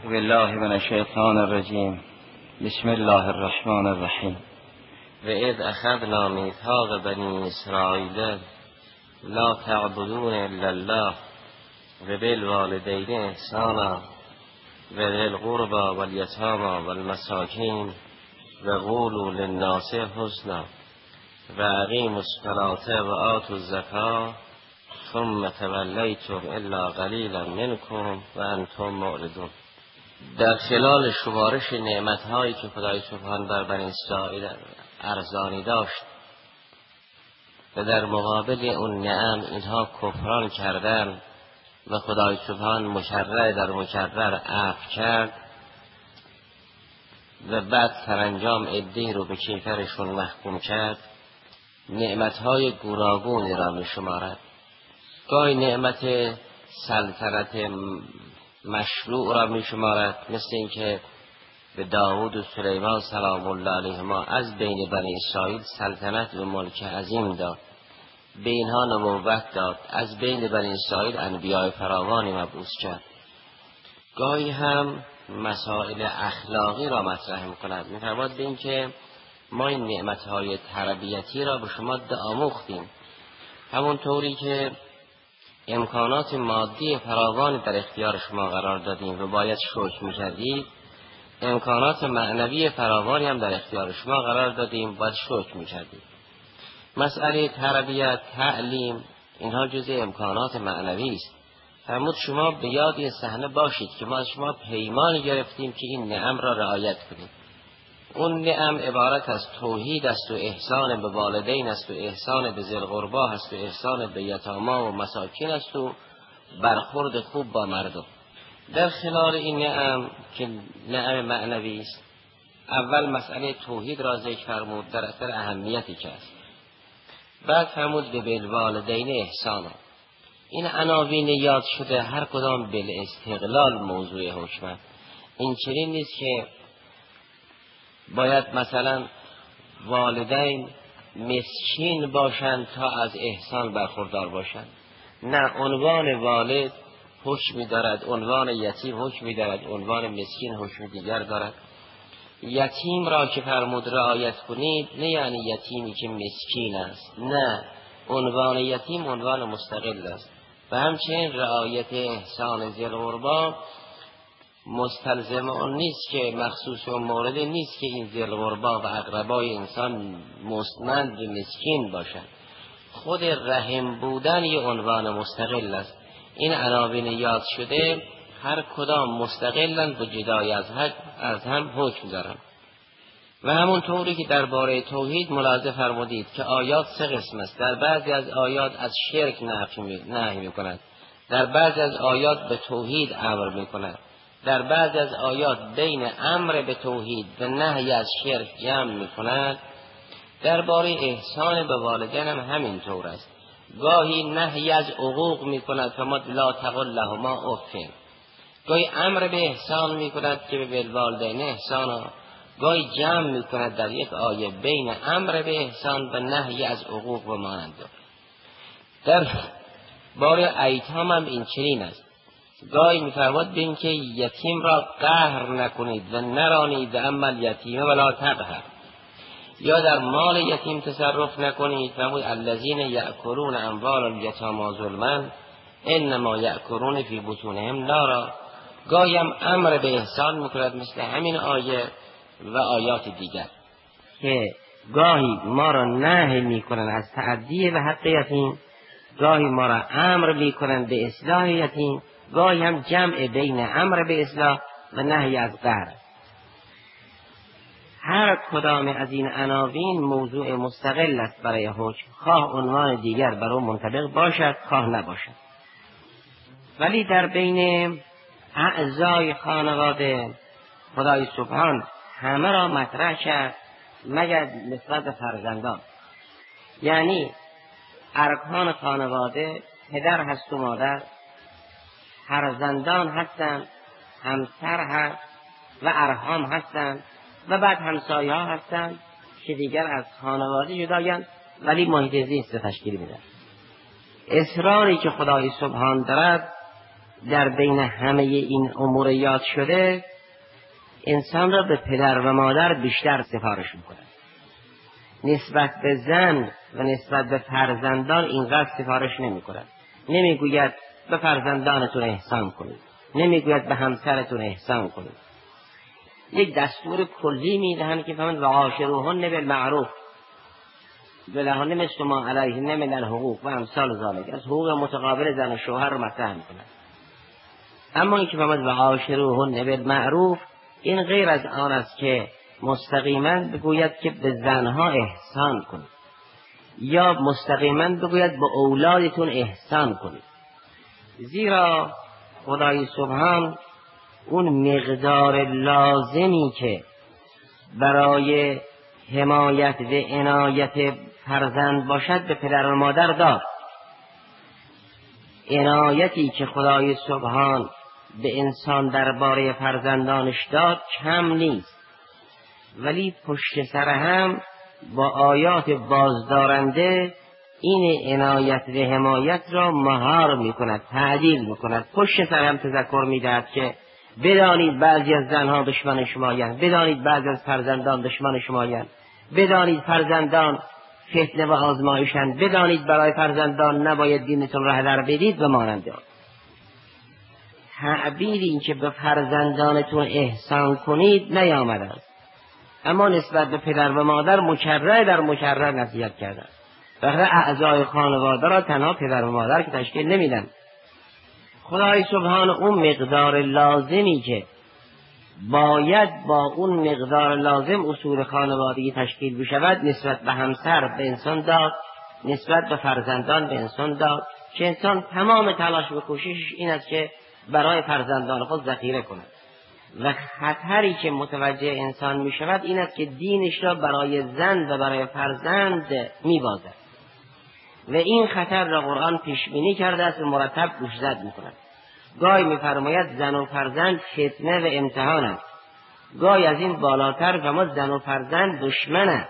بالله من الشیطان الرجیم. بسم الله الرحمن الرحیم. و اذ اخذنا میثاق بنی اسرائیل لا تعبدون الا الله و بالوالدین احسانا و ذی القربى والیتامی والمساکین و قولوا للناس حسنا و اقیموا الصلاة و آتوا الزکاة ثم تولیتم الا قلیلا منکم و انتم معرضون. در خلال شمارش نعمت‌هایی که خدای سبحان بر بنی اسرائیل ارزانی داشت و در مقابل اون نعم اینها کفران کردن و خدای سبحان مکرر در مکرر عفو کرد و بعد سرانجام عده‌ای رو به کیفرشون محکوم کرد، نعمت‌های گوناگونی را می‌شمارد. گاهی نعمت سلطنت مشروع را می‌شمارد، مثل اینکه به داوود و سلیمان سلام الله علیهما از بین بنی اسرائیل سلطنت و ملک عظیم داد، به اینها نبوت داد، از بین بنی اسرائیل انبیاء فراوانی مبعوث کرد. گاهی هم مسائل اخلاقی را مطرح می‌کند، می‌فرماید به این که ما این نعمت‌های تربیتی را به شما آموختیم، همونطوری که امکانات مادی فراوان در اختیار شما قرار دادیم و باید شکر می‌کردید، امکانات معنوی فراوانی هم در اختیار شما قرار دادیم، باید شکر می‌کردید. مسئله تربیت، تعلیم، اینها جزء امکانات معنوی است. فرمود شما به یاد این صحنه باشید که ما از شما پیمان گرفتیم که این نعم را رعایت کنید. اون نعم عبارت از توحید است و احسان به والدین است و احسان به ذی القربی است و احسان به یتاما و مساکین است و برخورد خوب با مردم. در خلال این نعم که نعم معنوی است، اول مسئله توحید را ذکر فرمود در اثر اهمیتی که است. بعد فرمود به بالوالدین احسانا. این عناوین یاد شده هر کدام بالاستقلال موضوع حکمت. این چنین نیست که باید مثلا والدین مسکین باشند تا از احسان برخوردار باشند. نه، عنوان والد حکمی دارد، عنوان یتیم حکمی دارد، عنوان مسکین حکم دیگر دارد. یتیم را که فرمود رعایت کنید، نه یعنی یتیمی که مسکین است، نه، عنوان یتیم عنوان مستقل است. و همچنین رعایت احسان ذی القربی مستلزم اون نیست که مخصوص اون مورد نیست که این ذی القربی و اقربای انسان مستمند و مسکین باشند. خود رحم بودن یه عنوان مستقل است. این عناوین یاد شده هر کدام مستقلن و جدای از هم حکم دارن. و همونطوری که درباره توحید ملاحظه فرمودید که آیات سه قسم است. در بعضی از آیات از شرک نهی می‌کند، در بعضی از آیات به توحید امر می‌کند، در بعضی از آیات بین امر به توحید و نهی از شرک جمع می‌کند. درباره احسان به والدین هم همین طور است. گاهی نهی از عقوق می‌کند، فرمود لا تقل لهما اف. گاهی امر به احسان می‌کند که به بالوالدین احسانا. گاهی جمع می‌کند در یک آیه بین امر به احسان و نهی از عقوق و مانند. در باره ایتام هم این چنین است. گاهی می‌فرماید به این که یتیم را قهر نکنید و نرانید، اما الیتیم ولا تقهر. یا در مال یتیم تصرف نکنید، فرمود الذین یأکلون اموال الیتامی ظلما انما یأکلون فی بطونهم نارا. گاهی هم امر به احسان می‌کند مثل همین آیه و آیات دیگر که گاهی ما را نهی می‌کنند از تعدی به حق یتیم، گاهی ما را امر می‌کنند به اصلاح یتیم، گاهی هم جمع بین امر به اصلاح و نهی از قهر. هر کدام از این عناوین موضوع مستقل است برای حکم، خواه عنوان دیگر بر آن منطبق باشد خواه نباشد. ولی در بین اعضای خانواده خدای سبحان همه را مطرح کرد مگر نسبت فرزندان. یعنی ارکان خانواده پدر هست و مادر، فرزندان هستند، همسر هست و ارحام هستند و بعد همسایه ها هستند که دیگر از خانواده جدایند ولی محیط زیست تشکیل میدن. اصراری که خدای سبحان دارد در بین همه این امور یاد شده انسان را به پدر و مادر بیشتر سفارش میکند. نسبت به زن و نسبت به فرزندان اینقدر سفارش نمیکند. نمیگوید به فرزندانتون احسان کنید، نمیگوید به همسرتون احسان کنید. یک دستور کلی میدهند که فهمند و عاشروهن بالمعروف ولهن مثل ما علیهن من الحقوق و امثال ذالک، از حقوق متقابل زن و شوهر رو مطرح میکنند. اما این که فهمند و عاشروهن بالمعروف، این غیر از آن است که مستقیما بگوید که به زنها احسان کنید یا مستقیما بگوید به اولادتون احسان کنید. زیرا خدای سبحان اون مقدار لازمی که برای حمایت و عنایت فرزند باشد به پدر و مادر داد. عنایتی که خدای سبحان به انسان درباره فرزندانش داد کم نیست، ولی پشت سر هم با آیات بازدارنده این عنایت و حمایت را مهار میکند، تعدیل میکند. پشت سر هم تذکر میدهد که بدانید بعضی از زنها دشمن شمایند، بدانید بعضی از فرزندان دشمن شمایند، بدانید فرزندان فتنه و آزمایشند، بدانید برای فرزندان نباید دینتون را هدر بدید و مانند آن. تعبیر این که به فرزندانتون احسان کنید نیامده است، اما نسبت به پدر و مادر مکرر در مکرر نصیحت کردند. بخاطر اعضای خانواده را تنها پدر و مادر که تشکیل نمیدن. خدای سبحان اون مقدار لازمی که باید با اون مقدار لازم اصول خانوادگی تشکیل بشود نسبت به همسر به انسان داد، نسبت به فرزندان به انسان داد، که انسان تمام تلاش و کوششش این است که برای فرزندان خود ذخیره کند. و خطری که متوجه انسان می شود این است که دینش را برای زن و برای فرزند می بازد و این خطر را قرآن پیش بینی کرده است و مرتب گوشزد می کند. گاهی می فرماید زن و فرزند فتنه و امتحان است، گاهی از این بالاتر فرماید زن و فرزند دشمن است.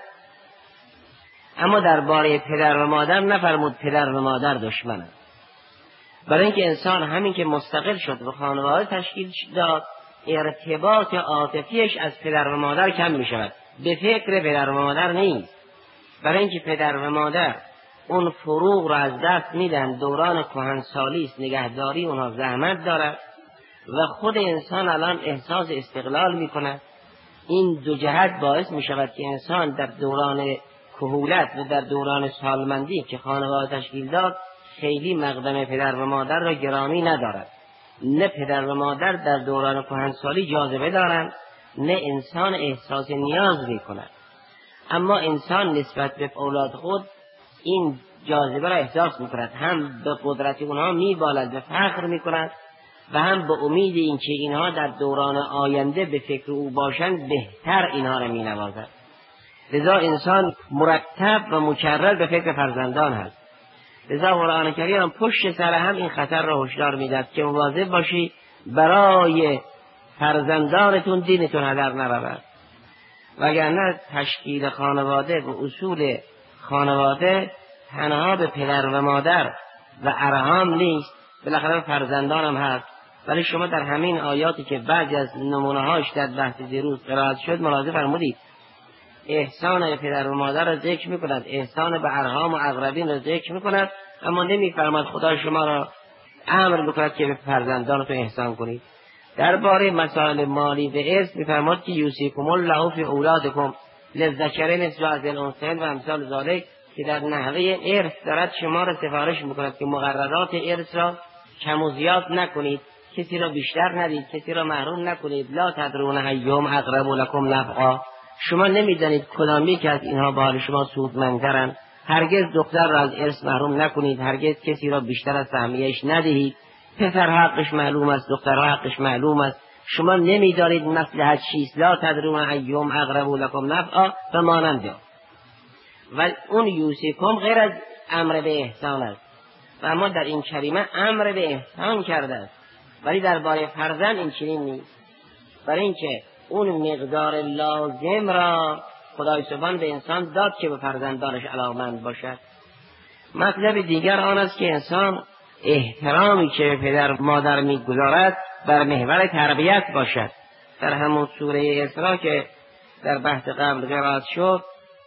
اما درباره پدر و مادر نفرمود پدر و مادر دشمن است. برای اینکه انسان همین که مستقل شد و خانواده تشکیل داد ارتباط عاطفیش از پدر و مادر کم می شود، به فکر پدر و مادر نیست. برای اینکه پدر و مادر اون فروغ را از دست میدن، دوران کهنسالی است، نگهداری اونها زحمت دارد و خود انسان الان احساس استقلال می کند. این دو جهت باعث می شود که انسان در دوران کهولت و در دوران سالمندی که خانواده تشکیل داد خیلی مقدم پدر و مادر را گرامی ندارد. نه پدر و مادر در دوران کهنسالی جاذبه دارند، نه انسان احساس نیاز می کند. اما انسان نسبت به اولاد خود این جاذبه را احساس می کند، هم به قدرت اونها می بالد و فخر می کند و هم به امید اینکه اینها در دوران آینده به فکر او باشند بهتر اینها را می نوازد. لذا انسان مرتب و مکرر به فکر فرزندان هست. لذا قرآن کریم پشت سر هم این خطر را هشدار میدهد که مواظب باشی برای فرزندانتون دینتون هدر نرود، وگرنه تشکیل خانواده و اصول خانواده تنها به پدر و مادر و ارحام نیست، بالاخره فرزندان هم هست. ولی شما در همین آیاتی که بعضی از نمونه‌هاش در بحث دیروز قرائت شد ملاحظه فرمودید احسان به پدر و مادر را ذکر می‌کند، احسان به ارحام و اقربین را ذکر می‌کند، اما نمی‌فرماید خدا شما را امر می‌کند که به فرزندانتون احسان کنید. درباره مسائل مالی و ارث می‌فرماید که یوصیکم الله فی اولادکم للذکر مثل حظ الانثیین و امثال ذالک، که در نحوه ارث دارد شما را سفارش می‌کند که مقررات ارث را کم و زیاد نکنید، کسی را بیشتر ندید، کسی را محروم نکنید. لا تدرون ایهم اقرب لکم نفعا، شما نمیدانید کدامی که از اینها به حال شما سودمندترند. هرگز دختر را از ارث محروم نکنید، هرگز کسی را بیشتر از سهمیه‌اش ندهید. پسر حقش معلوم است، دختر حقش معلوم است، شما نمیدانید مصلحت چیست. لا تدرون ایهم اقرب لکم نفعا و مانند آن. و اون یوصیکم غیر از امر به احسان است و اما در این کلمه امر به احسان کرده است، ولی درباره فرزند این چنین نیست. برای اینکه اون مقدار لازم را خدای سبحان به انسان داد که به فرزندانش علاقمند باشد. مطلب دیگر آن است که انسان احترامی که به پدر و مادر میگذارد بر محور تربیت باشد. در همون سوره اسراء که در بحث قبل قرائت شد،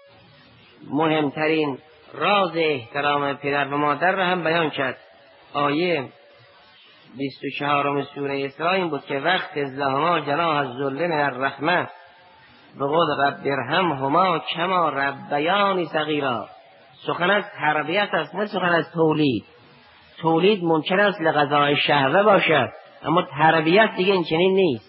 مهمترین راز احترام پدر و مادر را هم بیان کرد. آیه 24 سوره اسراء این بود که وقت لهما جناح الذل من الرحمه بقول رب ارحمهما کما ربیانی صغیرا. سخن از تربیت است، نه سخن از تولید. تولید ممکن است لقضاء شهوه باشد، اما تربیت دیگه این چنین نیست.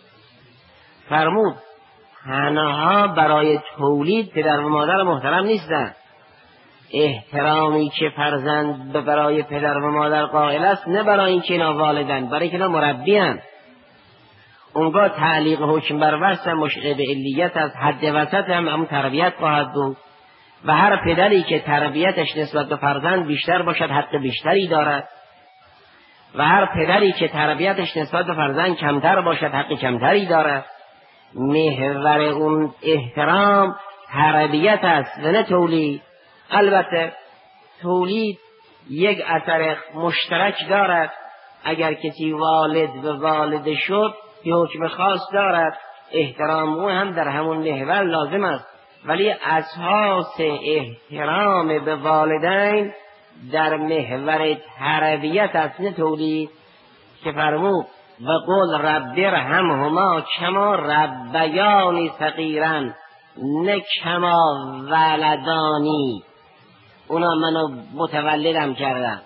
فرمود تنها برای تولید پدر و مادر محترم نیستند. احترامی که فرزند برای پدر و مادر قائل است، نه برای اینکه اینا والدن، برای اینکه اینا مربیان. اونگاه تعلیق حکم بر وصف مشعر به علیت از حد وسط هم تربیت خواهد بود و هر پدری که تربیتش نسبت به فرزند بیشتر باشد حق بیشتری دارد و هر پدری که تربیتش نسبت به فرزند کمتر باشد حق کمتری دارد. محور اون احترام تربیت است و نه تولید. البته تولید یک اثر مشترک دارد. اگر کسی والد و والده شد یه حکم خاص دارد، احترام او هم در همون محور لازم است، ولی اساس احترام به والدین در محور تربیت است نه تولید. که فرمود و قل رب ارحمهما کما ربیانی صغیرا، نه کما ولدانی. اونا منو متولدم کردن،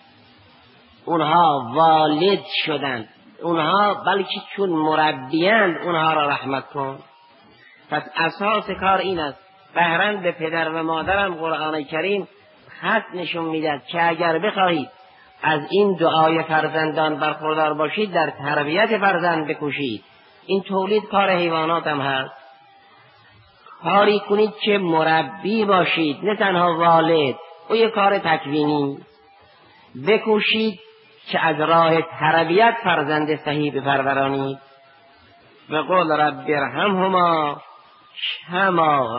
اونها والد شدند، اونها بلکه چون مربیند اونها را رحمت کن. پس اساس کار این است. بهرند به پدر و مادرم قرآن کریم خط نشون میدهد که اگر بخواهید از این دعای فرزندان برخوردار باشید، در تربیت فرزند بکوشید. این تولید کار حیوانات هم هست. کاری کنید که مربی باشید، نه تنها والد. او یک کار تکوینی. بکوشید که از راه تربیت فرزند صحیح بپرورانید. و قول رب ارحمهما کما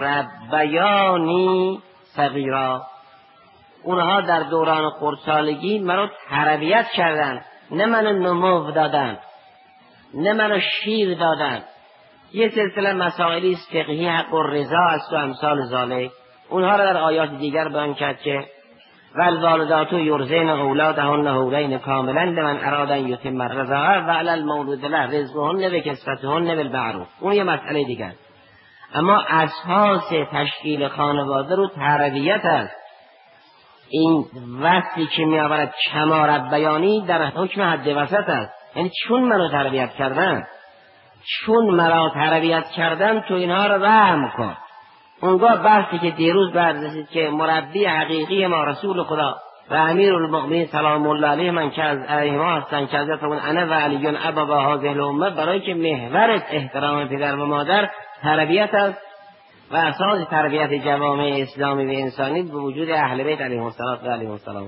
ربیانی صغیرا. اونها در دوران خردسالگی منو تربیت کردن، نه منو نمو دادن، نه منو شیر دادن. یه سلسله مسائلی فقهی حق و رضا است و امثال ذالک. اونها را در آیات دیگر بیان کرد که والوالدات یرضعن اولادهن حولین کاملا لمن اراد ان یتم الرضاعه و علی المولود له رزقهن بکسوتهن بالمعروف. اون یه مسئله دیگر. اما اساس تشکیل خانواده رو تربیت است. این وصفی که می آورد کما ربیانی در حکم حد وسط است. یعنی چون منو تربیت کردن، چون مرا تربیت کردن، تو اینها رو رحم کن. اونگاه بحثی که دیروز بررسید که مربی حقیقی ما رسول خدا و امیر المؤمنین سلام الله علیه من که از ایما هستن که حضرت انا و علیون ابا هذه الامه، برای که محور احترام پدر و مادر تربیت است و اساس تربیت جوامع اسلامی و انسانی به وجود اهل بیت علیهم السلام.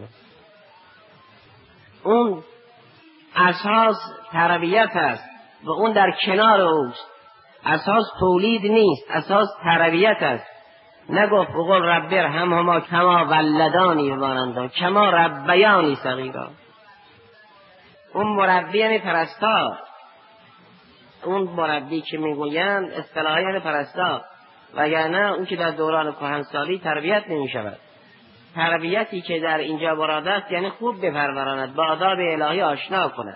اون اساس تربیت است و اون در کنار اوست. اساس تولید نیست، اساس تربیت است. نگفت بقول رب ارحمهما کما ولدانی بمانند کما ربیانی صغیرا. اون مربی یعنی پرستار. اون مربی که میگویند اصطلاحا یعنی پرستار، وگرنه اون که در دوران کهنسالی تربیت نمی شود. تربیتی که در اینجا مراد است یعنی خوب بپروراند، با آداب الهی آشنا کند.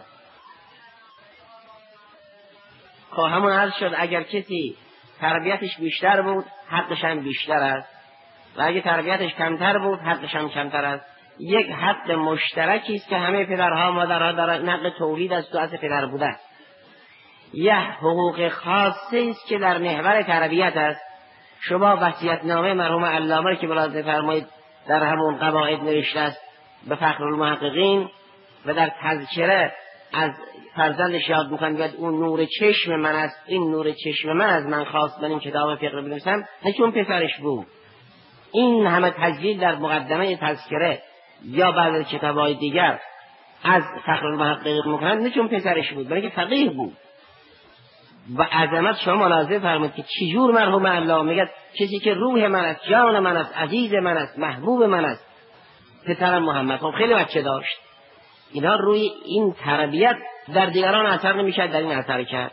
خب همون عرض شد اگر کسی تربیتش بیشتر بود حقش هم بیشتر است و اگر تربیتش کمتر بود حقش هم کمتر است. یک حق مشترکی است که همه پدرها مادرها دارند، نقل تولید است و از پدر بودن. یه حقوق خاصی است که در محور تربیت است. شما وصیت‌نامه مرحوم علامه که ملاحظه فرمایید در همون قواعد نوشته است به فخر المحققین و در تذکره از فرزندش یاد می‌کنه اون نور چشم من است، این نور چشم من از من خواست من این کتاب فقه بنویسم، نه چون پسرش بود. این همه تسجیل در مقدمه تذکره یا بعض از کتاب‌های دیگر از فخر المحققین می‌کنن، نه چون پسرش بود بلکه فقیه بود. و عظمت شما ملاحظه فرمایید که چجور مرحوم علامه میگه کسی که روح من است، جان من است، عزیز من است، محبوب من است، پسرم محمد. خب خیلی بچه داشت، اینا روی این تربیت در دیگران اثر نمیشه، در این اثر کرد.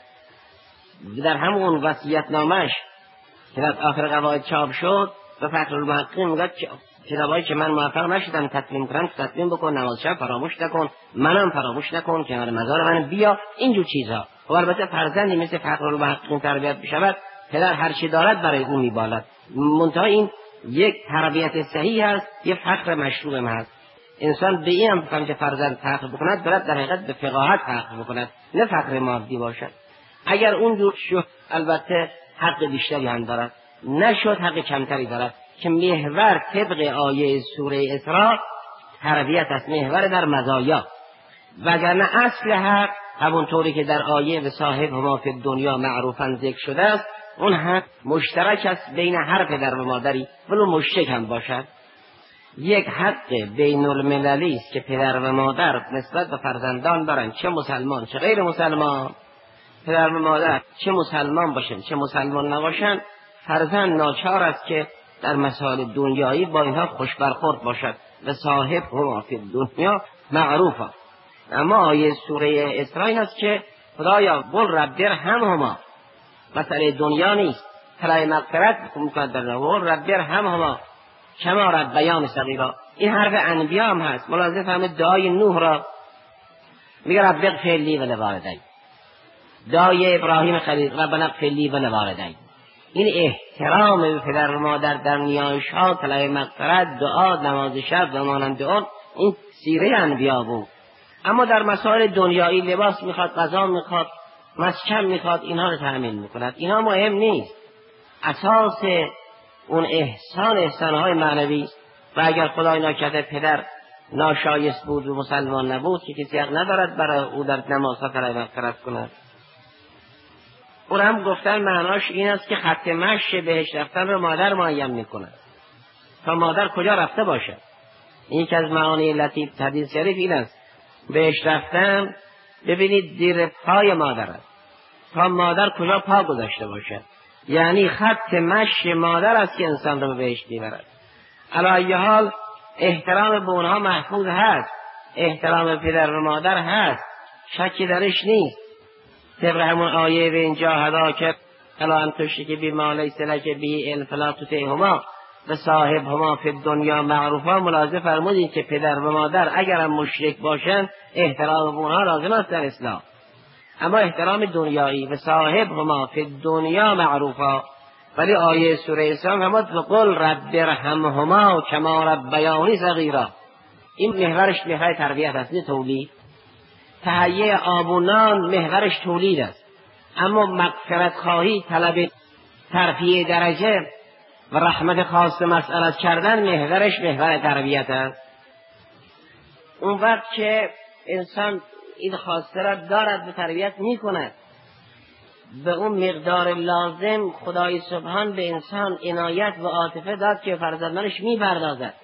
در همون وصیت‌نامه‌اش که در آخر قواعد چاپ شد به فخرالمحققین میگه کتابایی که من موفق نشدم تسلیم کنم تسلیم بکن، نماز شب فراموش نکن، منم فراموش نکن، کنار مزار من بیا، اینجور چیزها. و البته فرزندی مثل فخرالمحققین تربیت بشود، پدر هر چی دارد برای اون میبالد. منتها این یک تربیت صحیح است، یک فخر مشروع هم هست. انسان به این هم فکر که فرزند فخر بکند دارد در حقیقت به فقاهت فخر بکند، نه فخر مادی باشد. اگر اونجور شد البته حق بیشتری هم دارد، نشد حق کمتری دارد که محور طبق آیه سوره اسراء تربیت است، محور در مزایا. وگرنه اصل حق همونطوری که در آیه و صاحب هما فی الدنیا معروفا ذکر شده است، اون حق مشترک است بین هر پدر و مادری ولو مشرک هم باشد. یک حق بین المللی است که پدر و مادر نسبت به فرزندان دارند، چه مسلمان چه غیر مسلمان. پدر و مادر چه مسلمان باشند چه مسلمان نباشند، فرزند ناچار است که در مسائل دنیایی با اینها خوش برخورد باشد و صاحب هما فی الدنیا معروفا. اما آیه سوره اسراء این است که خدایا قل رب ارحمهما، مسئله دنیا نیست، طلب مغفرت مقدر قل رب ارحمهما کما ربیان صغیرا. این حرف انبیا هم هست. ملاحظه فرمایید دعای نوح را میگه رب اغفر لی و لوالدی، دعای ابراهیم خلیل ربنا اغفر لی و لوالدی. این احترام به پدر و مادر در نیایش‌ها، طلب مغفرت، دعا، نماز شب و مانند آن، این سیره انبیا بود. اما در مسائل دنیایی لباس میخواد، غذا میخواد، مسکن میخواد، اینها رو تأمین میکند. اینها مهم نیست. اساس اون احسانهای معنوی است. و اگر خدای ناکرده پدر ناشایست بود و مسلمان نبود که کسی حق ندارد برای او در نماز طلب مغفرت کند. اون هم گفتن معناش این است که خط مشی بهش رفتن رو مادر معین میکند تا مادر کجا رفته باشد. این که از معانی لطیف حدیث شریف این است، بهش رفتن ببینید زیر پای مادر است تا مادر کجا پا گذاشته باشد. یعنی خط مشی مادر است که انسان رو بهش میبرد. علی ای حال احترام به اونها محفوظ هست، احترام پدر و مادر هست، شکی درش نیست. طبق همون آیه و اینجا هدا که الا ان تشرک بما لیس لک به علم فلا تطعهما و صاحبهما فی الدنیا معروفا. ملاحظه فرمودید که پدر و مادر اگر هم مشرک باشند احترام اونها لازم است در اسلام. اما احترام دنیایی و صاحبهما فی الدنیا معروفا. ولی آیه سوره اسراء فرمود قل رب ارحمهما کما ربیانی صغیرا. این محورش محور تربیت است، نه تولید. تهیه آب و نان محورش تولید است، اما مغفرت خواهی، طلب ترفیع درجه و رحمت خاص مسئلت کردن محورش محور تربیت است. اون وقت که انسان این خواسته را دارد به تربیت می کند، به اون مقدار لازم خدای سبحان به انسان عنایت و عاطفه داد که فرزندانش می پردازد.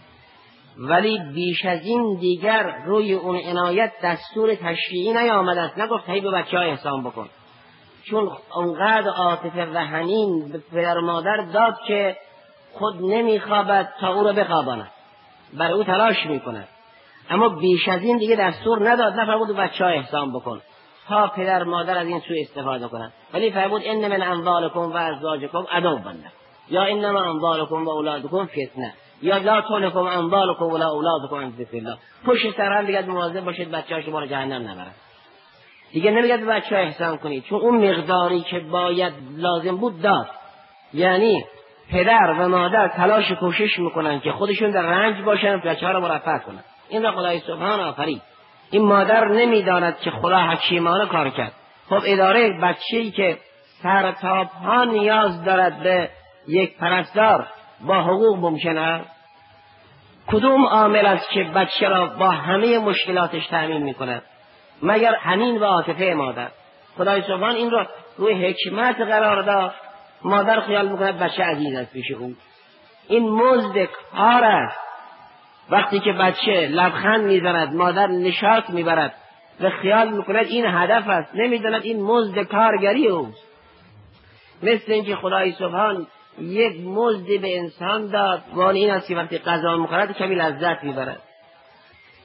ولی بیش از این دیگر روی اون عنایت دستور تشریعی نیامده است. نگفت هی به بچه ها احسان بکن، چون اونقدر عاطفه و حنین به پدر و مادر داد که خود نمیخوابد تا او را بخواباند، برای او تلاش میکند. اما بیش از این دیگه دستور نداد. نفرمود به بچه ها احسان بکن تا پدر مادر از این سوء استفاده کنند، ولی فرمود ان من اموالکم و ازواجکم عدو لکم، یا انما اموالکم و اولادکم فتنه، یا لا تلهکم اموالکم ولا اولادکم عن ذکر الله. پشت سر هم دیگه مواظب باشید بچه ها شما رو جهنم نبرن. دیگه نمیگه به بچه ها احسان کنید، چون اون مقداری که باید لازم بود داد. یعنی پدر و مادر تلاش کوشش میکنن که خودشون در رنج باشن و بچه ها رو مرفه کنن. این را خدای سبحان آفرید. این مادر نمیداند که خدا حکیمانه کار کرد. خب اداره بچه‌ای که سر تا پا نیاز دارد به یک پرستار با حقوق ممکنه؟ کدوم عامل است که بچه را با همه مشکلاتش تأمین میکنه مگر حنین و عاطفه مادر؟ خدای سبحان این را روی حکمت قرار داد. مادر خیال میکند بچه عزیز است پیش اون. این مزد کار است. وقتی که بچه لبخند میزند مادر نشاط میبرد و خیال میکند این هدف است، نمیداند این مزد کارگری اوست. مثل اینکه خدای سبحان یک مزدی به انسان داد و این است که وقتی غذا میخورد کمی لذت میبرد.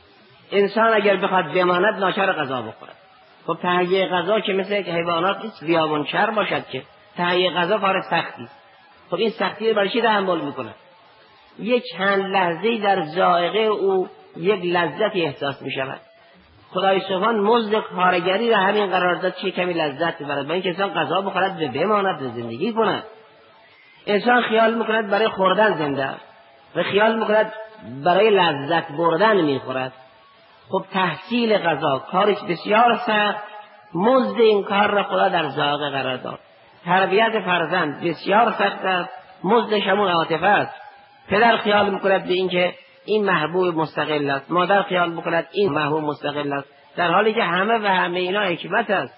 انسان اگر بخواد بماند ناچار غذا بخورد. خب تهیه غذا که مثل حیوانات نیست بیابانچر باشد که تهیه غذا کار سختی. خب این سختی رو برای چی تحمل میکنه؟ یک چند لحظه‌ای در ذائقه او یک لذتی احساس میشود. خدای سبحان مزد کارگری را همین قرار داد که کمی لذت ببرد. با اینکه انسان غذا بخورد به بماند، به زندگی کند. انسان خیال میکند برای خوردن زنده است و خیال میکند برای لذت بردن میخورد. خب تحصیل غذا کارش بسیار سخت، مزد این کار را خدا در ذائقه قرار داد. تربیت فرزند بسیار سخت است، مزدش همون عاطفه است. پدر خیال میکند به اینکه این محبوب مستقل است، مادر خیال میکند این محبوب مستقل است، در حالی که همه اینا حکمت است.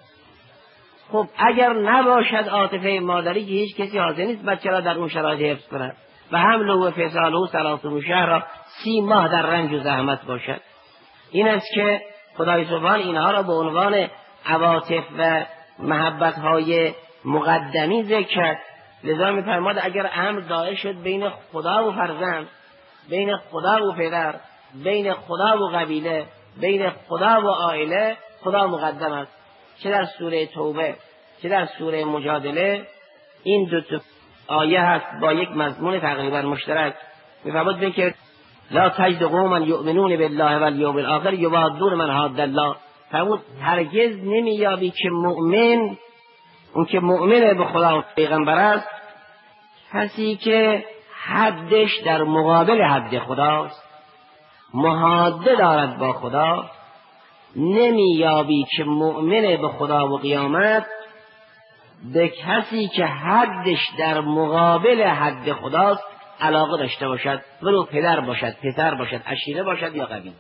خب اگر نباشد عاطفه مادری که هیچ کسی حاضر نیست بچه را در اون شرایط حفظ کند و حمله و فصاله 30 شهر را 30 ماه در رنج و زحمت باشد. این است که خدای سبحان اینها را به عنوان عواطف و محبت‌های مقدمی ذکر کرد. لذا می‌فرماد اگر امر دائر شد بین خدا و فرزند، بین خدا و پدر، بین خدا و قبیله، بین خدا و عائله، خدا مقدم است. چه در سوره توبه چه در سوره مجادله این دو آیه هست با یک مضمون تقریبا مشترک. می‌فرماد ببین که لا تجد قوما یؤمنون بالله والیوم الاخر یوادون من حاد الله. فرمود هرگز نمیابی که مؤمن، اون که مؤمن به خدا و پیغمبر است، کسی که حدش در مقابل حد خداست، محاده دارد با خدا، نمیابی که مؤمن به خدا و قیامت به کسی که حدش در مقابل حد خداست علاقه داشته باشد، ولو پدر باشد، پسر باشد، عشیره باشد یا قبیله.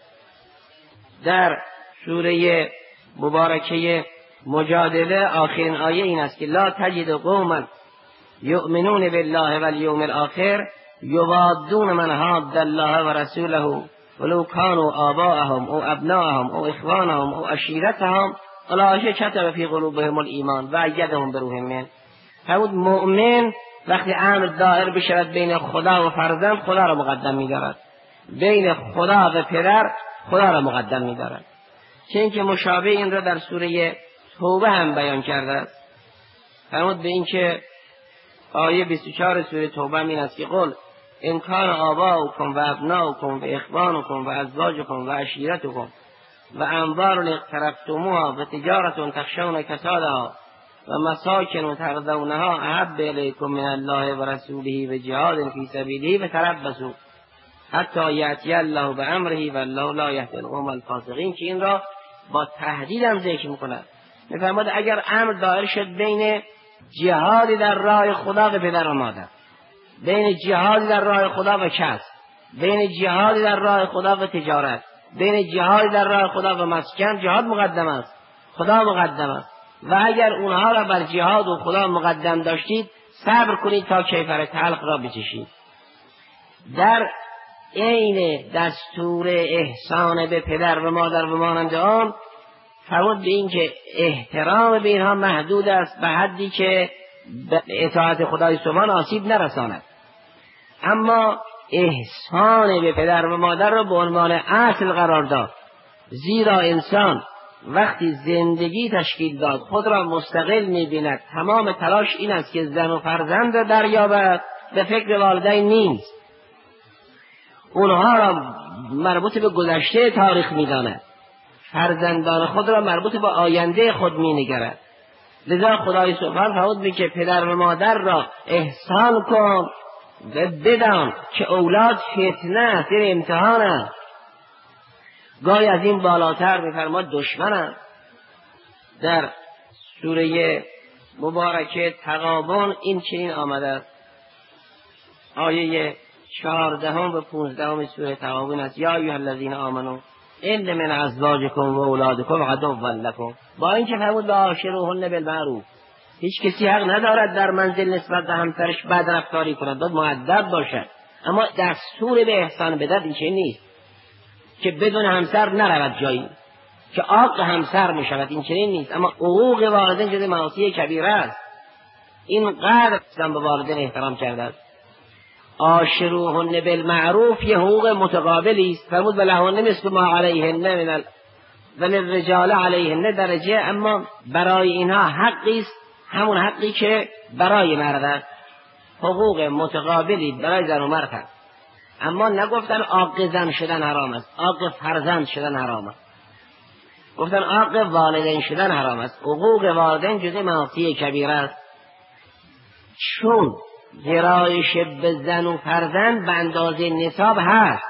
در سوره مبارکه مجادله آخرین آیه این است که لا تجد قوما یؤمنون بالله والیوم الاخر یوادون من حاد الله و رسوله ولو كانوا آباءهم او ابناءهم او اخوانهم او عشیرتهم اولئک کتب فی قلوبهم الایمان و ایدهم بروح منه. فرمود مؤمن وقتی امر دائر بشود بین خدا و فرزند خدا را مقدم می‌دارد، بین خدا و پدر خدا را مقدم می‌دارد. چون که مشابه این را در سوره توبه هم بیان کرده است. فرمود به این که آیه 24 سوره توبه این است که قل ان کان آباؤکم و ابناؤکم و اخوانکم و ازواجکم و عشیرتکم و انبار اقترفتموها و تجارت تخشون کسادها و مساکن ترضونها احب الیکم من الله و رسوله و جهاد فی سبیله و تربصوا حتی یأتی الله بامره و الله لا یهدی القوم الفاسقین، که این را با تهدید هم ذکر می‌کند. می‌فرماید اگر امر دائر شد بین جهاد در راه خدا و پدر و مادر، بین جهاد در راه خدا و کسب، بین جهاد در راه خدا و تجارت، بین جهاد در راه خدا و مسکن، جهاد مقدم است، خدا مقدم است. و اگر اونها را بر جهاد و خدا مقدم داشتید صبر کنید تا کیفر تلخ را بچشید. در عین دستور احسان به پدر و مادر و مانند آن فرمود به این که احترام به اینها محدود است به حدی که به اطاعت خدای سبحان آسیب نرساند، اما احسان به پدر و مادر را به عنوان اصل قرار داد. زیرا انسان وقتی زندگی تشکیل داد خود را مستقل می‌بیند، تمام تلاش این است که زن و فرزند را دریابد، به فکر والدین نیست. اونها را مربوط به گذشته تاریخ می‌داند، فرزندان خود را مربوط به آینده خود می‌نگرد. لذا خدای سبحان فرمود که پدر و مادر را احسان کن و بدان که اولاد فتنه است، این امتحان است. گاهی از این بالاتر می‌فرماد دشمن است. در سوره مبارکه تغابن این چنین آمده است، آیه 14 و 15 سوره تغابن است: یا ایها الذین آمنوا ان من ازواجکم و اولادکم عدوا لکم. با اینکه فرمود عاشروهن بالمعروف، هیچ کسی حق ندارد در منزل نسبت به همسرش بد رفتاری کند، باید مؤدب باشد، اما دستور به احسان بدهد این چنین نیست که بدون همسر نرود جایی، که عاق همسر میشود، این چنین نیست. اما حقوق والدین جز معاصی کبیره است. اینقدر اسلام به والدین احترام کرده است. عاشروهن بالمعروف یه حقوق متقابلی است. فرمود ولهن مثل ما علیهن من وللرجال علیهن درجه، اما برای اینها حقی است همون حقی که برای مرد است. حقوق متقابلی برای زن و مرد است. اما نگفتن عاق زن شدن حرام است، عاق فرزند شدن حرام است. گفتن عاق والدین شدن حرام است. حقوق والدین جزء معاصی کبیره است، چون گرایش به زن و فرزند به اندازه نصاب هست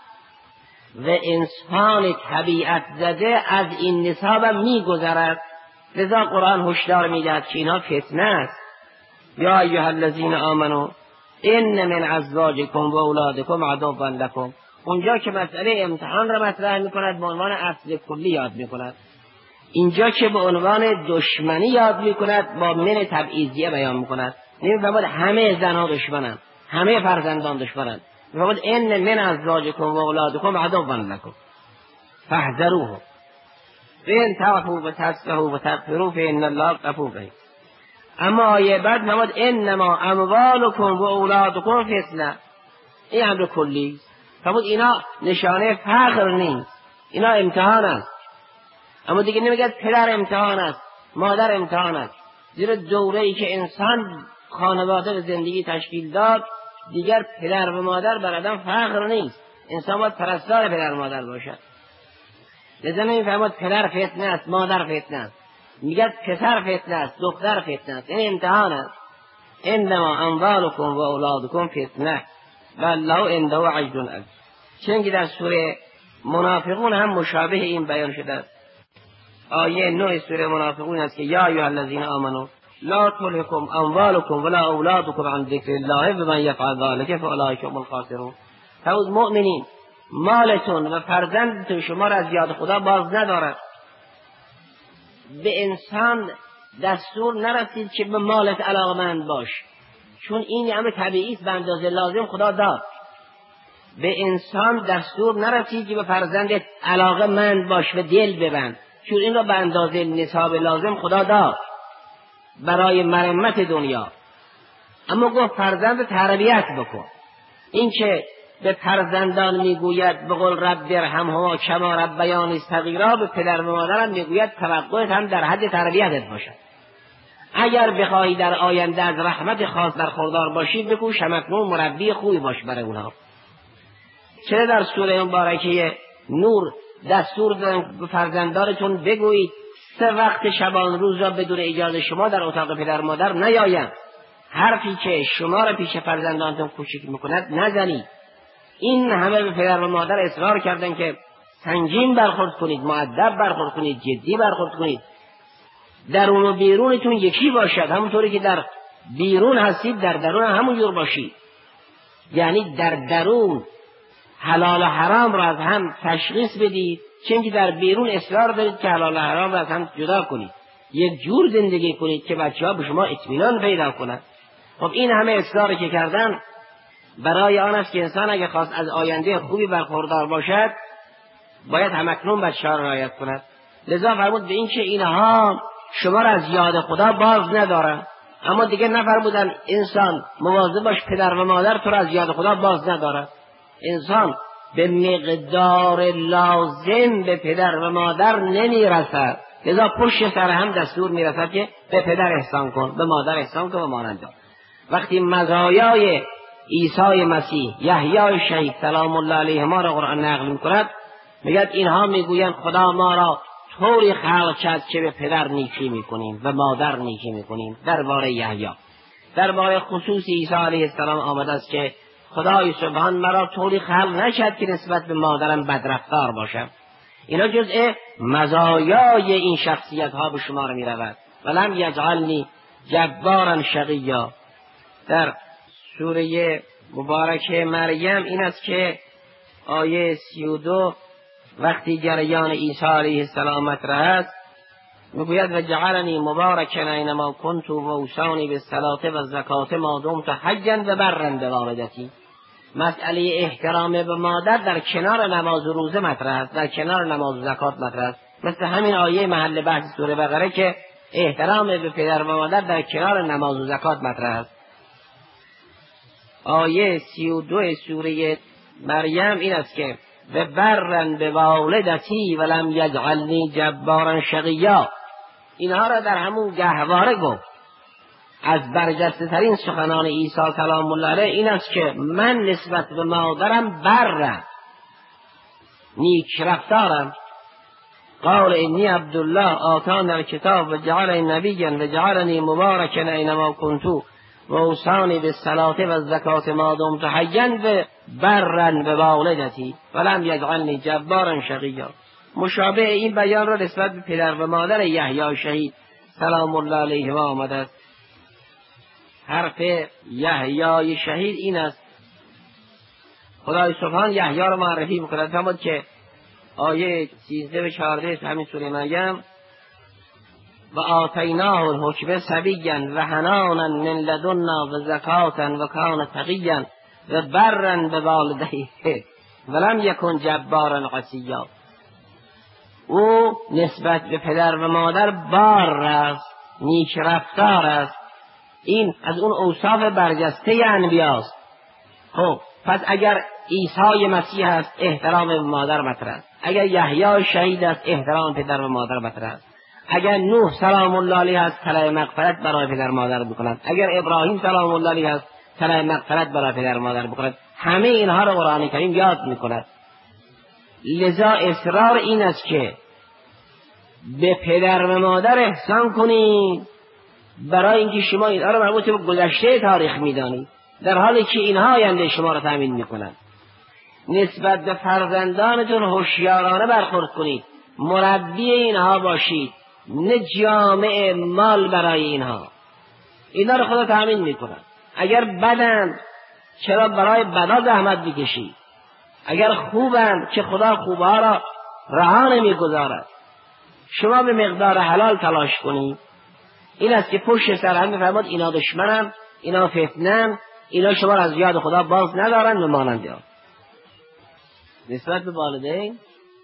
و انسان طبیعت زده از این نصاب میگذرد. لذا قرآن هشدار میدهد که اینها فتنه است. یا ایها الذین آمنوا ان من ازواجکم و اولادکم عدوا لکم. اونجا که مسئله امتحان را مطرح میکند به عنوان اصل کلی یاد میکند، اینجا که به عنوان دشمنی یاد میکند با من تبعیضیه بیان میکند. نمیفهمد همه زنها دشمنند، همه فرزندان دشمنند. میفهمد ان من ازواجکم و اولادکم عدوا لکم فاحذروه فان تعفوا و تصفحوا و تغفروا فان الله غفور رحیم. اما آیه بعد میفهمد انما اموالکم و اولادکم فتنه. این امر کلی. فرمود اینا نشانه فقر نیست، اینا امتحان است. اما دیگه نمیگه پدر امتحان است، مادر امتحان است. زیرا دوره‌ای که انسان خانواده و زندگی تشکیل داد، دیگر پدر و مادر بر آدم فقر نیست. انسان باید پرستار پدر و مادر باشد. لذا نمیفهمد پدر فتنه است، مادر فتنه است. میگه پسر فتنه است، دختر فتنه است. این امتحان است. انما اموالکم و اولادکم فتنه والله عنده اجر عظیم. چنانکه در سوره منافقون هم مشابه این بیان شده است. آیه 9 سوره منافقون است که یا ایها الذین آمنوا لا تلهکم اموالکم ولا اولادکم عن ذکر الله و من یفعل ذلک فاولئک هم الخاسرون. فرمود مؤمنین، مالتون و فرزندتون شما را از یاد خدا باز ندارد. به انسان دستور نرسید که به مالت علاقمند باش، چون این امر طبیعی است، به اندازه لازم خدا داد. به انسان دستور نرسید که به فرزندت علاقمند باش و دل ببند، چون این را به اندازه نصاب لازم خدا داد برای مرمت دنیا. اما گفت فرزند تربیت بکن. این که به فرزندان میگوید به قول رب ارحمهما کما ربیانی صغیرا، به پدر و مادرم میگوید توقعت هم در حد تربیتت باشد. اگر بخواهی در آینده از رحمت خاص برخوردار باشی، بگو همکنون مربی خوبی باش برای اونها. چرا در سوره مبارکه نور دستور دادن به فرزندانتون بگویید 3 وقت شبان روز را بدون اجازه شما در اتاق پدر مادر نیایند. حرفی که شما را پیش فرزندانتون کوچک میکند نزنید. این همه به پدر و مادر اصرار کردن که سنگین برخورد کنید، مؤدب برخورد کنید، جدی برخورد کنید، درون و بیرونتون یکی باشد. همونطوری که در بیرون هستید در درون همون جور باشید. یعنی در درون حلال و حرام را از هم تشخیص بدید، چون که در بیرون اصرار دارید که حلال و حرام را از هم جدا کنید، یک جور زندگی کنید که بچه‌ها به شما اطمینان پیدا کنند. خب این همه اصراری که کردن برای آن است که انسان اگر خواست از آینده خوبی برخوردار باشد، باید همکنون بچه‌ها را رعایت کند. لذا فرمود به این که اینها شما را از یاد خدا باز ندارن. اما دیگه نفرمودن انسان مواظب باش پدر و مادر تو را از یاد خدا باز ندارن. انسان به مقدار لازم به پدر و مادر نمیرسد، لذا پشت سر هم دستور میرسد که به پدر احسان کن، به مادر احسان کن و مانند. وقتی مزایای عیسی مسیح، یحیی شهید سلام الله علیه ما را قرآن نقل میکند، میگه اینها میگویند خدا ما را طوری خلق کرد که به پدر نیکی میکنیم و مادر نیکی میکنیم. درباره یحیی، درباره خصوص عیسی علیه السلام آمده است که خدای سبحان مرا طوری خلق نشد که نسبت به مادرم بدرفتار باشم. اینا جزء مزایای این شخصیت ها به شمار می رود. ولم یجعلنی جبارا شقیا. در سوره مبارکه مریم این است که آیه 32 وقتی جریان عیسی علیه السلام مطرح است، میگوید و جعلنی مبارکا اینما کنت و اوصانی بالصلاة و الزکات ما دمت حیا و برا بوالدتی. مسئله احترام به مادر در کنار نماز و روزه مطرح است، در کنار نماز و زکات مطرح است. مثل همین آیه محل بحث سوره بقره که احترام به پدر و مادر در کنار نماز و زکات مطرح است. آیه 32 سوره مریم این است که و برن به والدتی ولم یجعلنی جبارا شقیا. اینها را در همون گهواره گفت. از برجسته ترین سخنان عیسی کلام الله علیه این است که من نسبت به مادرم برم، نیک رفتارم. قال انی عبدالله آتانی الکتاب و جعلنی نبیا و جعلنی مبارکا اینما کنت و اوصانی بالصلاة و الزکاة ما دمت حیا و برا بوالدتی ولم یجعلنی جبارا شقیا. مشابه این بیان را نسبت به پدر و مادر یحیی شهید سلام الله علیهما آمده است. حرف یحیی شهید این است. خدای سبحان یحیی را معرفی میکند فرمود که آیه 13 و 14 همین سوره مریم و آتیناه الحکم صبیا و حنانا من لدنا و زکاة و کان تقیا و برا بوالدیه ولم یکن جبارا عصیا. او نسبت به پدر و مادر بار است، نیک رفتار است. این از اون اوصاف برجسته انبیاست. خب پس اگر عیسی مسیح است احترام به مادر مطرح است، اگر یحیی شهید است احترام پدر و مادر مطرح است، اگر نوح سلام الله علیه است طلب مغفرت برای پدر و مادر بکند، اگر ابراهیم سلام الله علیه است طلب مغفرت برای پدر و مادر بکند. همه اینها را قرآن کریم یاد میکند. لذا اصرار این است که به پدر و مادر احسان کنید، برای اینکه شما اینها را مربوط به گذشته تاریخ میدانید، در حالی که اینها آینده شما را تأمین میکنند. نسبت به فرزندانتون هوشیارانه برخورد کنید، مربی اینها باشید، نه جامع مال برای اینها. اینها را خدا تأمین میکند. اگر بدند چرا برای بدا زحمت بکشید؟ اگر خوبند که خدا خوبها را رها نمیگذارد. شما به مقدار حلال تلاش کنید. این است که پشت سر هم میفرماد اینا دشمنن، اینا فتنن، اینا شما را از یاد خدا باز ندارن و مانند آن. نسبت به والدین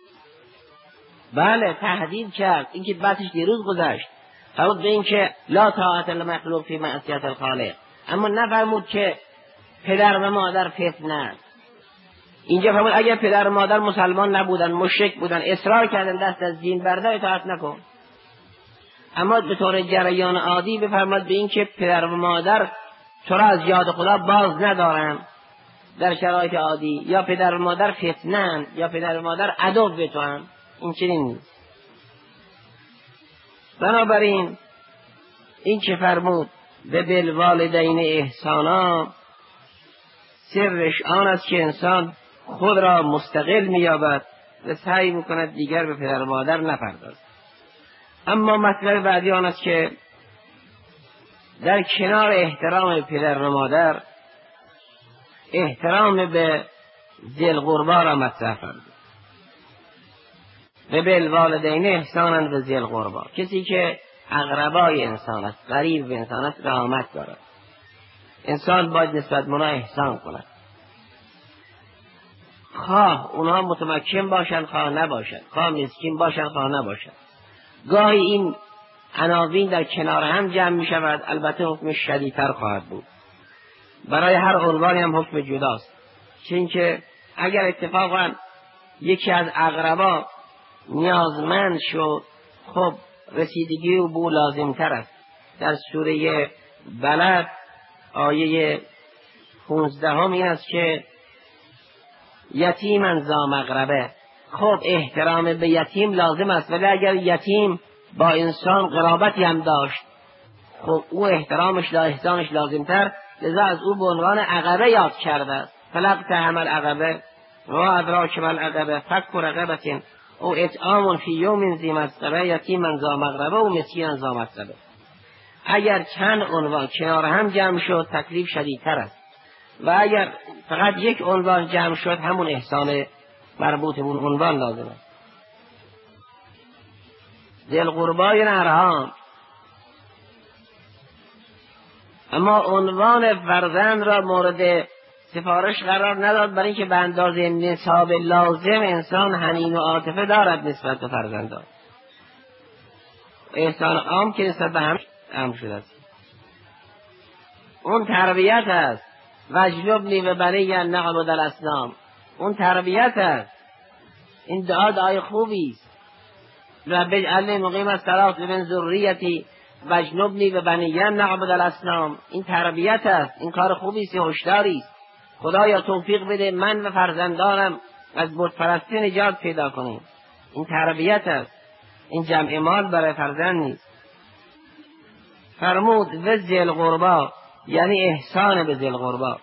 بله تهدید کرد، این که بحثش دیروز گذشت. فرمود به این که لا طاعت لمخلوق فی معصیت الخالق، اما نفرمود که پدر و مادر فتنه. اینجا فرمود اگر پدر و مادر مسلمان نبودن، مشرک بودن، اصرار کردن دست از دین بردار، اطاعت نکن. اما به طور جریان عادی بفرماد به این که پدر و مادر تو را از یاد خدا باز ندارن در شرایط عادی، یا پدر و مادر فتنن، یا پدر و مادر عدو به تو هم. این چنین نیست. بنابراین این که فرمود به بالوالدین احسانا، سرش آن است که انسان خود را مستقل می‌یابد و سعی می‌کند دیگر به پدر و مادر نپردازد. اما مطلب بعدی آن است که در کنار احترام پدر و مادر احترام به ذی القربی را مطرح فرمود. به بالوالدین احسانا به ذی القربی، کسی که اقربای انسان است، قریب به انسان است، رحمت دارد. انسان باید نسبت به آنها احسان کند، خواه اونها متمکن باشند خواه نباشند، خواه مسکین باشند خواه نباشند. گاهی این عناوین در کنار هم جمع می شود، البته حکم شدیدتر خواهد بود. برای هر عنوانی هم حکم جداست. چون که اگر اتفاقا یکی از اقربا نیازمند شد، خب رسیدگی او بو لازم تر است. در سوره بلد آیه 15 این است که یتیما ذا مقربه. خب احترام به یتیم لازم است، ولی اگر یتیم با انسان قرابتی هم داشت، خب او احترامش احسانش لازم تر. لذا از او به عنوان عقبه یاد کرده. فلقتحم العقبه و ادراک ما العقبه فک رقبه او اطعام فی یوم ذی مسغبه یتیما ذا مقربه و مسکینا ذا متربه. اگر چند عنوان کنار هم جمع شد تکلیف شدیدتر است، و اگر فقط یک عنوان جمع شد همون احسان مربوط به اون عنوان لازم است. ذی القربی ارحام، اما عنوان فرزند را مورد سفارش قرار نداد، برای اینکه به اندازه نصاب لازم انسان حنین و عاطفه دارد نسبت به فرزندان. احسان عام که نسبت به هم شده است، اون تربیت است. واجنبنی و بنی ان نعبد الاصنام. اون تربیت است. این دعای خوبی است. رب اجعلنی مقیم الصلاة و من ذریتی واجنبنی و بنی ان نعبد الاصنام. این تربیت است. این کار خوبی است، هشداری است. خدایا توفیق بده من و فرزندانم از بت پرستی نجات پیدا کنیم. این تربیت است. این جمع مال برای فرزند نیست. فرمود و ذی القربا، یعنی احسان به ذی القربا،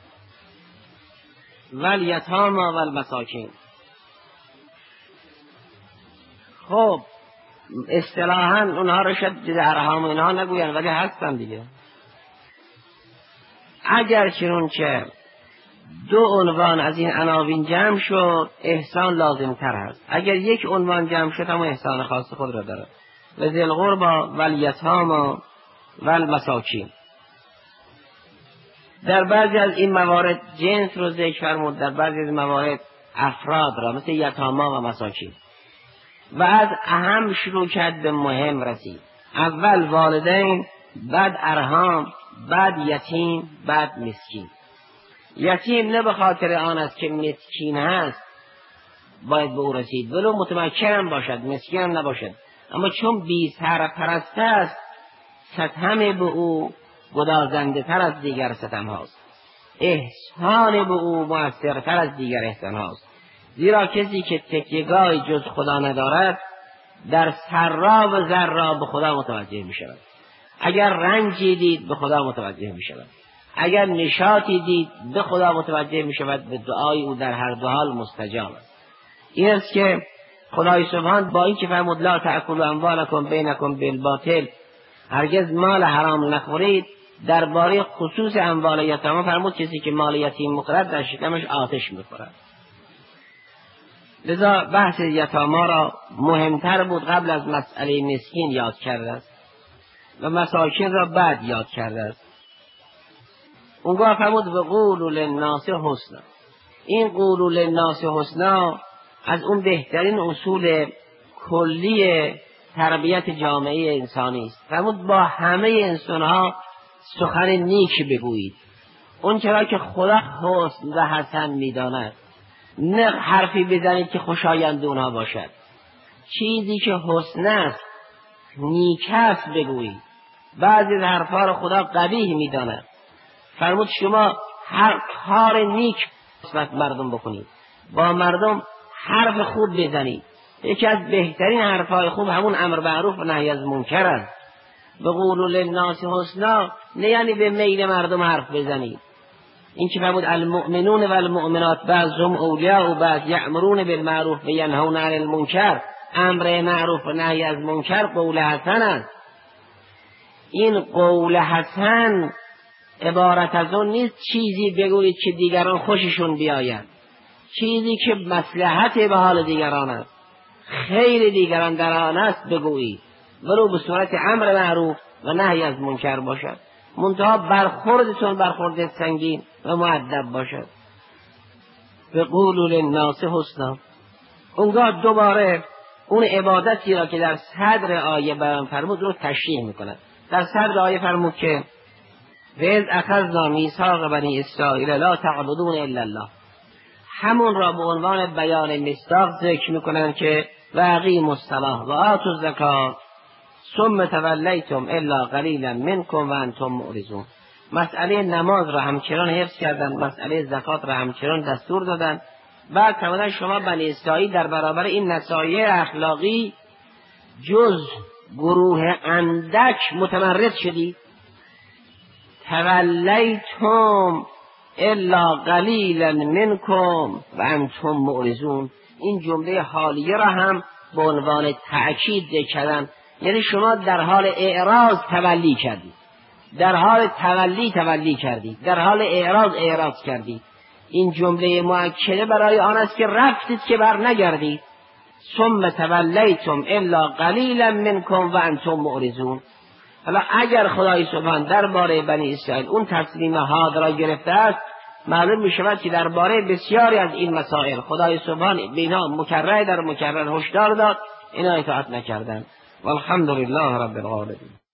والیتامی والمساکین. خب اصطلاحاً اونها رو شد ارحام اینها نگوین، ولی هستن دیگه. اگر چنانچه دو عنوان از این عناوین جمع شد احسان لازم تر هست. اگر یک عنوان جمع شد هم احسان خاص خود را دارد. و ذی القربا والیتامی والمساکین. در بعضی از این موارد جنس رو ذکر فرمود، در بعضی از موارد افراد را، مثل یتاما و مساکین. و از اهم شروع کرد به مهم رسید. اول والدین، بعد ارحام، بعد یتیم، بعد مسکین. یتیم نه به خاطر آن است که مسکین هست باید به او رسید، ولو متمکن باشد، مسکین هم نباشد، اما چون بی سرپرست است ستم به او گدازنده تر از دیگر ستم هاست، احسان به او مؤثرتر از دیگر احسان هاست. زیرا کسی که تکیه‌گاهی جز خدا ندارد در سرا و ضرا به خدا متوجه می شود. اگر رنجی دید به خدا متوجه می شود، اگر نشاطی دید به خدا متوجه می شود. به دعای او در هر دو حال مستجاب است. این است که خدای سبحان با این که فرمود لا تأکلوا اموالکم بینکم بالباطل، هرگز مال حرام نخورید، درباره خصوص اموال یتاما فرمود کسی که مال یتیم می‌خورد در شکمش آتش می‌خورد. لذا بحث یتاما را مهمتر بود قبل از مسئله مسکین یاد کرده است و مساکین را بعد یاد کرده است. اونگاه فرمود و قولوا للناس حسنا. این قولوا للناس حسنا از اون بهترین اصول کلی تربیت جامعه انسانی است. فرمود با همه انسانها سخن نیک بگویید، اون چرا که خدا حسن و حسن میداند. نه حرفی بزنید که خوشایند اونها باشد، چیزی که حسن است نیک است بگویید. بعضی از حرفها را خدا قبیح میداند. فرمود شما هر کار نیک نسبت مردم بکنید، با مردم حرف خوب بزنید. یکی از بهترین حرفهای خوب همون امر معروف و نهی از منکر است. بقولوا للناس حسنا نه یعنی به میل مردم حرف بزنید. این که فرمود المؤمنون و المؤمنات بعضهم اولیاء و بعض یأمرون بالمعروف و ینهون عن المنکر، امر معروف و نهی از منکر قول حسن است. این قول حسن عبارت از اون نیست چیزی بگویید که دیگران خوششون بیاید، چیزی که مصلحت به حال دیگران است، خیر دیگران در آن است بگویید، ولو به صورت امر معروف و نهی از منکر باشد. منتها برخوردتون برخورد سنگین و مؤدب باشد. بقولوا للناس حسنا. اونگاه دوباره اون عبادتی را که در صدر آیه بیان فرمود رو تشریح میکند. در صدر آیه فرمود که وَإِذْ أَخَذْنَا مِيثَاقَ بَنِي إِسرائیل لا تعبدون الا الله. همون را به عنوان بیان مصداق ذکر میکنند که وَأَقِیمُوا الصَّلَاةَ وَآتُوا الزَّکَاةَ ثم تولیتم الا قلیلا منکم وانتم معرضون. مسئله نماز را همچنان حفظ کردند، مسئله زکات را همچنان دستور دادند. بعد فرمودند شما بنی اسرائیل در برابر این نصایح اخلاقی جز گروه اندک متمرد شدید. تولیتم الا قلیلا منکم وانتم معرضون. این جمله حالیه را هم به عنوان تأکید ذکر کردند، یعنی شما در حال اعراض تولی کردید، در حال تولی کردید، در حال اعراض کردید. این جمله مؤکده برای آن است که رفتید که بر نگردید. ثم تولیتم الا قلیلا منکم وانتم معرضون. حالا اگر خدای سبحان درباره بنی اسرائیل اون تسلیم حاضر را گرفته است، معلوم می شود که درباره بسیاری از این مسائل خدای سبحان به اینا مکرر هشدار داد، اینا اطاعت نکردند. والحمد لله رب العالمین.